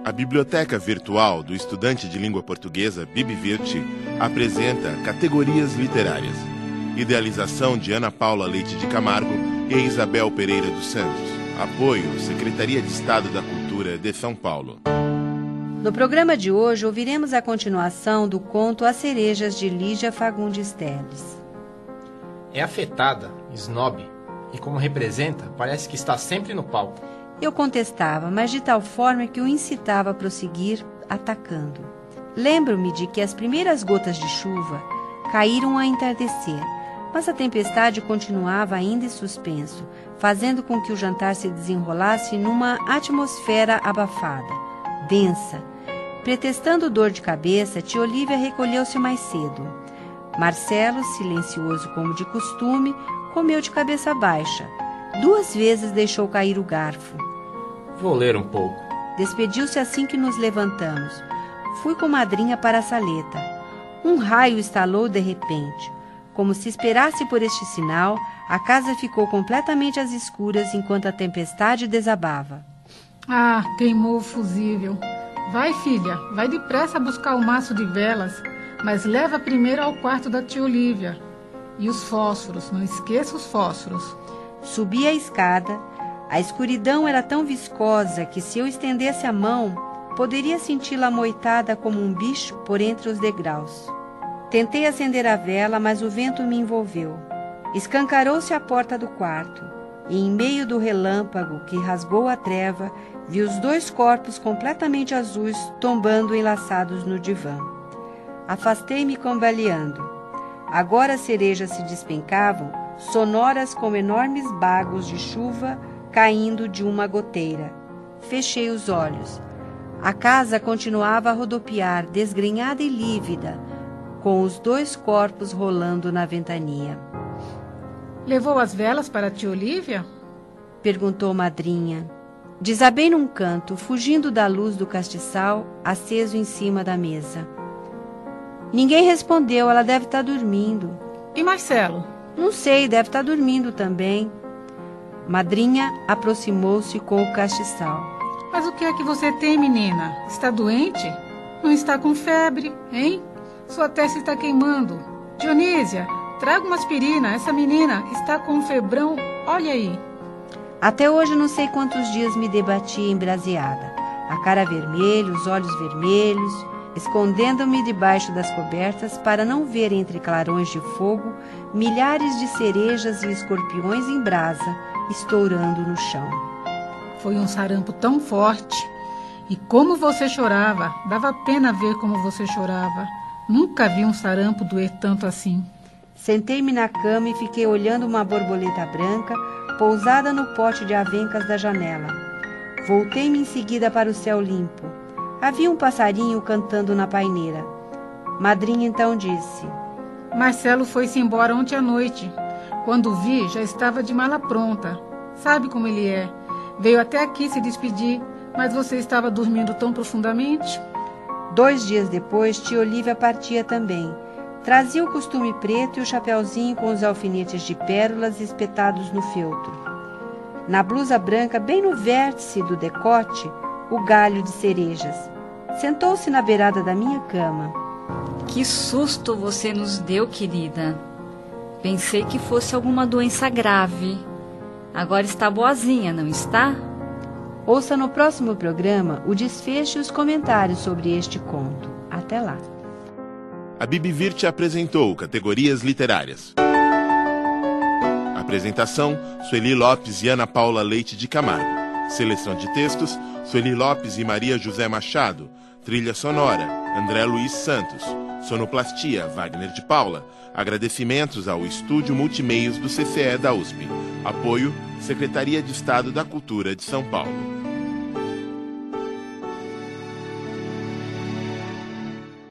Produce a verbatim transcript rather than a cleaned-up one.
A Biblioteca Virtual do Estudante de Língua Portuguesa, BibVirt, apresenta Categorias Literárias. Idealização de Ana Paula Leite de Camargo e Isabel Pereira dos Santos. Apoio, Secretaria de Estado da Cultura de São Paulo. No programa de hoje, ouviremos a continuação do conto As Cerejas, de Lígia Fagundes Telles. É afetada, snob, e como representa, parece que está sempre no palco. Eu contestava, mas de tal forma que o incitava a prosseguir, atacando. Lembro-me de que as primeiras gotas de chuva caíram a entardecer, mas a tempestade continuava ainda em suspenso, fazendo com que o jantar se desenrolasse numa atmosfera abafada, densa. Pretextando dor de cabeça, tia Olívia recolheu-se mais cedo. Marcelo, silencioso como de costume, comeu de cabeça baixa. Duas vezes deixou cair o garfo. Vou ler um pouco. Despediu-se assim que nos levantamos. Fui com madrinha para a saleta. Um raio estalou de repente. Como se esperasse por este sinal, a casa ficou completamente às escuras enquanto a tempestade desabava. Ah, queimou o fusível. Vai, filha, vai depressa buscar o maço de velas, mas leva primeiro ao quarto da tia Olívia. E os fósforos, não esqueça os fósforos. Subi a escada. A escuridão era tão viscosa que, se eu estendesse a mão, poderia senti-la amoitada como um bicho por entre os degraus. Tentei acender a vela, mas o vento me envolveu. Escancarou-se a porta do quarto, e em meio do relâmpago que rasgou a treva, vi os dois corpos completamente azuis tombando enlaçados no divã. Afastei-me cambaleando. Agora as cerejas se despencavam, sonoras como enormes bagos de chuva caindo de uma goteira. Fechei os olhos. A casa continuava a rodopiar, desgrenhada e lívida, com os dois corpos rolando na ventania. Levou as velas para a tia Olívia? Perguntou madrinha. Desabei num canto, fugindo da luz do castiçal, aceso em cima da mesa. Ninguém respondeu, ela deve estar dormindo. E Marcelo? Não sei, deve estar dormindo também. Madrinha aproximou-se com o castiçal. Mas o que é que você tem, menina? Está doente? Não está com febre, hein? Sua testa está queimando. Dionísia, traga uma aspirina. Essa menina está com um febrão. Olha aí. Até hoje não sei quantos dias me debati embraseada. A cara vermelha, os olhos vermelhos, escondendo-me debaixo das cobertas para não ver entre clarões de fogo milhares de cerejas e escorpiões em brasa estourando no chão. Foi um sarampo tão forte. E como você chorava. Dava pena ver como você chorava. Nunca vi um sarampo doer tanto assim. Sentei-me na cama e fiquei olhando uma borboleta branca pousada no pote de avencas da janela. Voltei-me em seguida para o céu limpo. Havia um passarinho cantando na paineira. Madrinha então disse: Marcelo foi-se embora ontem à noite. Quando vi, já estava de mala pronta. Sabe como ele é. Veio até aqui se despedir, mas você estava dormindo tão profundamente. Dois dias depois, tia Olívia partia também. Trazia o costume preto e o chapeuzinho com os alfinetes de pérolas espetados no feltro. Na blusa branca, bem no vértice do decote, o galho de cerejas. Sentou-se na beirada da minha cama. Que susto você nos deu, querida. Pensei que fosse alguma doença grave. Agora está boazinha, não está? Ouça no próximo programa o desfecho e os comentários sobre este conto. Até lá. A BibVirt apresentou Categorias Literárias. Apresentação, Sueli Lopes e Ana Paula Leite de Camargo. Seleção de textos, Sueli Lopes e Maria José Machado. Trilha sonora, André Luiz Santos. Sonoplastia, Wagner de Paula. Agradecimentos ao Estúdio Multimeios do C C E da U S P. Apoio, Secretaria de Estado da Cultura de São Paulo.